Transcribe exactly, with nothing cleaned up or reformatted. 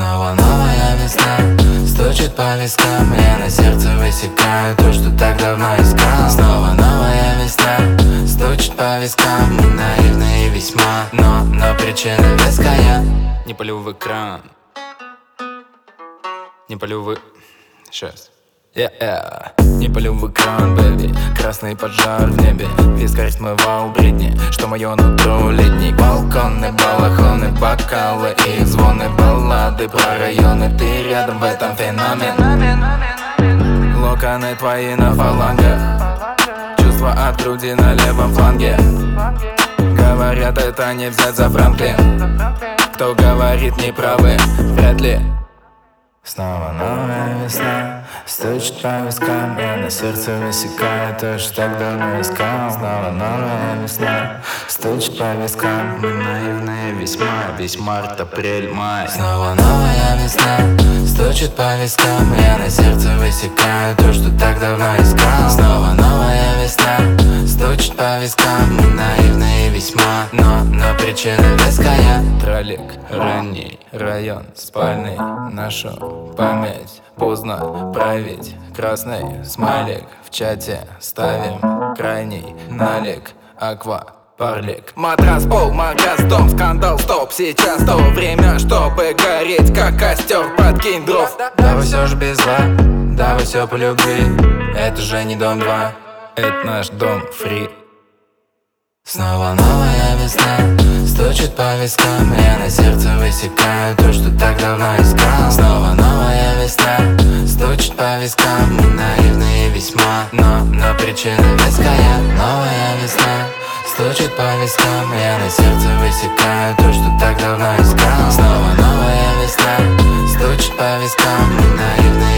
Снова новая весна стучит по вискам, я на сердце высекаю то, что так давно искал. Снова новая весна стучит по вискам, мы наивные весьма, но, но причина веская. Не палю в экран, не палю в... Сейчас yeah, yeah. Не палю в экран, бэби. Красный поджар в небе. Вискарь смывал бредни, что мое нутро летний. Балконы, балахоны, бокалы, их звоны, баллады про районы. Ты рядом, в этом феномен. Локоны твои на фалангах, чувства от груди на левом фланге. Говорят, это не взять за Франклин. Кто говорит неправы, вряд ли. Снова новая весна стучит по вискам, я на сердце высекаю то, что так давно искал. Снова новая весна стучит по вискам, мы наивные весьма, весь март, апрель, май. Снова новая весна стучит по вискам, я на сердце высекаю то, что так давно искал. Снова новая весна стучит по вискам, мы наивные весьма, но, но причина веская. Троллик, ранний район, спальный, нашу память поздно править. Красный смайлик в чате ставим, крайний налик, аква. Парлик. Матрас, пол, магаз, дом, скандал, стоп. Сейчас то время, чтобы гореть, как костер, подкинь дров. Давай все же без зла, давай все по любви. Это же не дом два, это наш дом, фри. Снова новая весна стучит по вискам, я на сердце высекаю то, что так давно искал. Снова новая весна стучит по вискам, мы наивные весьма, но, но причина веская. Новая весна стучит по вискам, я на сердце высекаю то, что так давно искал. Снова новая весна стучит по вискам, мы наивные